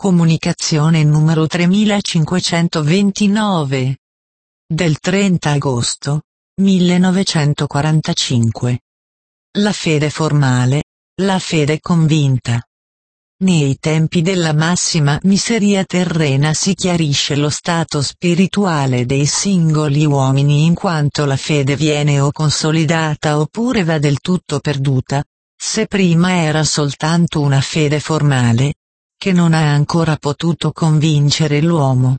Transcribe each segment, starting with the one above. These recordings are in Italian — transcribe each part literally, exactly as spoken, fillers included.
Comunicazione numero tremilacinquecentoventinove. Del trenta agosto millenovecentoquarantacinque. La fede formale, la fede convinta. Nei tempi della massima miseria terrena si chiarisce lo stato spirituale dei singoli uomini in quanto la fede viene o consolidata oppure va del tutto perduta, se prima era soltanto una fede formale, che non ha ancora potuto convincere l'uomo.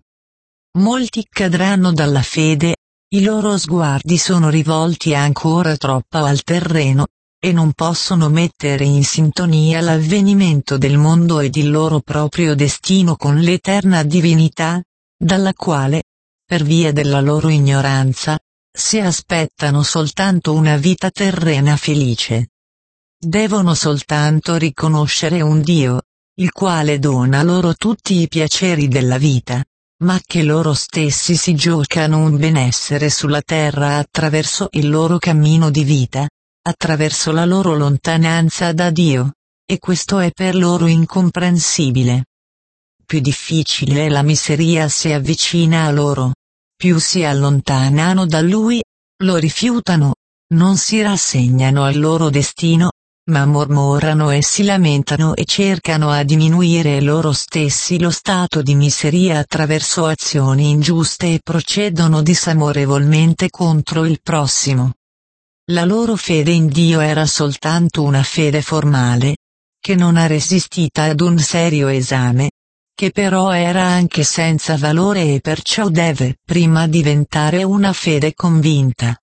Molti cadranno dalla fede, i loro sguardi sono rivolti ancora troppo al terreno, e non possono mettere in sintonia l'avvenimento del mondo ed il loro proprio destino con l'eterna divinità, dalla quale, per via della loro ignoranza, si aspettano soltanto una vita terrena felice. Devono soltanto riconoscere un Dio, il quale dona loro tutti i piaceri della vita, ma che loro stessi si giocano un benessere sulla terra attraverso il loro cammino di vita, attraverso la loro lontananza da Dio, e questo è per loro incomprensibile. Più difficile la miseria si avvicina a loro, più si allontanano da Lui, lo rifiutano, non si rassegnano al loro destino, ma mormorano e si lamentano e cercano a diminuire loro stessi lo stato di miseria attraverso azioni ingiuste e procedono disamorevolmente contro il prossimo. La loro fede in Dio era soltanto una fede formale, che non ha resistita ad un serio esame, che però era anche senza valore e perciò deve prima diventare una fede convinta.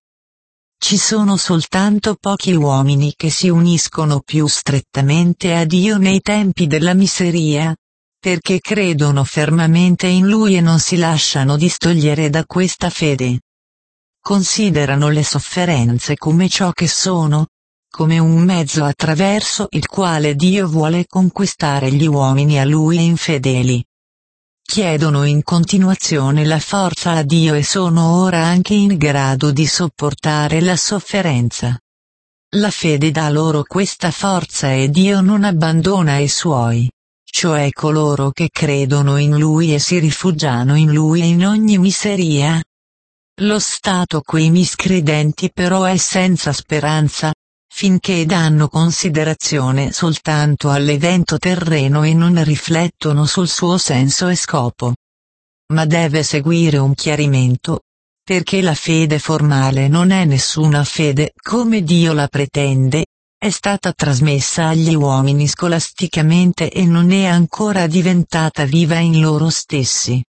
Ci sono soltanto pochi uomini che si uniscono più strettamente a Dio nei tempi della miseria, perché credono fermamente in Lui e non si lasciano distogliere da questa fede. Considerano le sofferenze come ciò che sono, come un mezzo attraverso il quale Dio vuole conquistare gli uomini a Lui infedeli. Chiedono in continuazione la forza a Dio e sono ora anche in grado di sopportare la sofferenza. La fede dà loro questa forza e Dio non abbandona i suoi, cioè coloro che credono in Lui e si rifugiano in Lui in ogni miseria. Lo stato quei miscredenti però è senza speranza, finché danno considerazione soltanto all'evento terreno e non riflettono sul suo senso e scopo. Ma deve seguire un chiarimento, perché la fede formale non è nessuna fede come Dio la pretende, è stata trasmessa agli uomini scolasticamente e non è ancora diventata viva in loro stessi.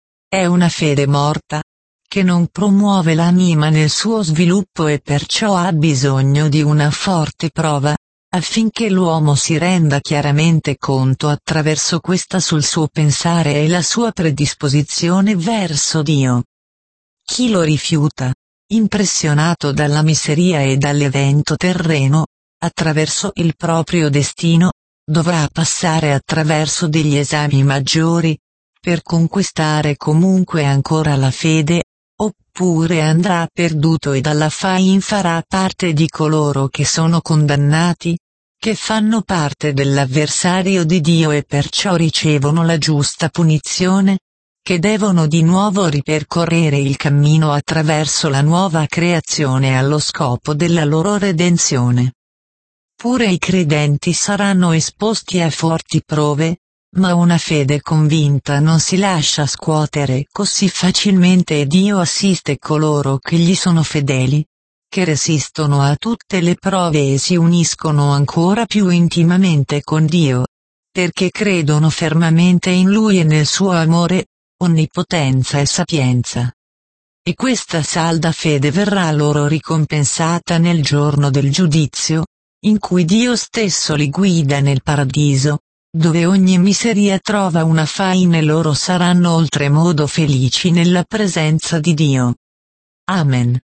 È una fede morta, che non promuove l'anima nel suo sviluppo e perciò ha bisogno di una forte prova, affinché l'uomo si renda chiaramente conto attraverso questa sul suo pensare e la sua predisposizione verso Dio. Chi lo rifiuta, impressionato dalla miseria e dall'evento terreno, attraverso il proprio destino, dovrà passare attraverso degli esami maggiori, per conquistare comunque ancora la fede, oppure andrà perduto e dalla fin farà parte di coloro che sono condannati, che fanno parte dell'avversario di Dio e perciò ricevono la giusta punizione, che devono di nuovo ripercorrere il cammino attraverso la nuova creazione allo scopo della loro redenzione. Pure i credenti saranno esposti a forti prove, ma una fede convinta non si lascia scuotere così facilmente e Dio assiste coloro che gli sono fedeli, che resistono a tutte le prove e si uniscono ancora più intimamente con Dio, perché credono fermamente in Lui e nel suo amore, onnipotenza e sapienza. E questa salda fede verrà loro ricompensata nel giorno del giudizio, in cui Dio stesso li guida nel paradiso, dove ogni miseria trova una fine e loro saranno oltremodo felici nella presenza di Dio. Amen.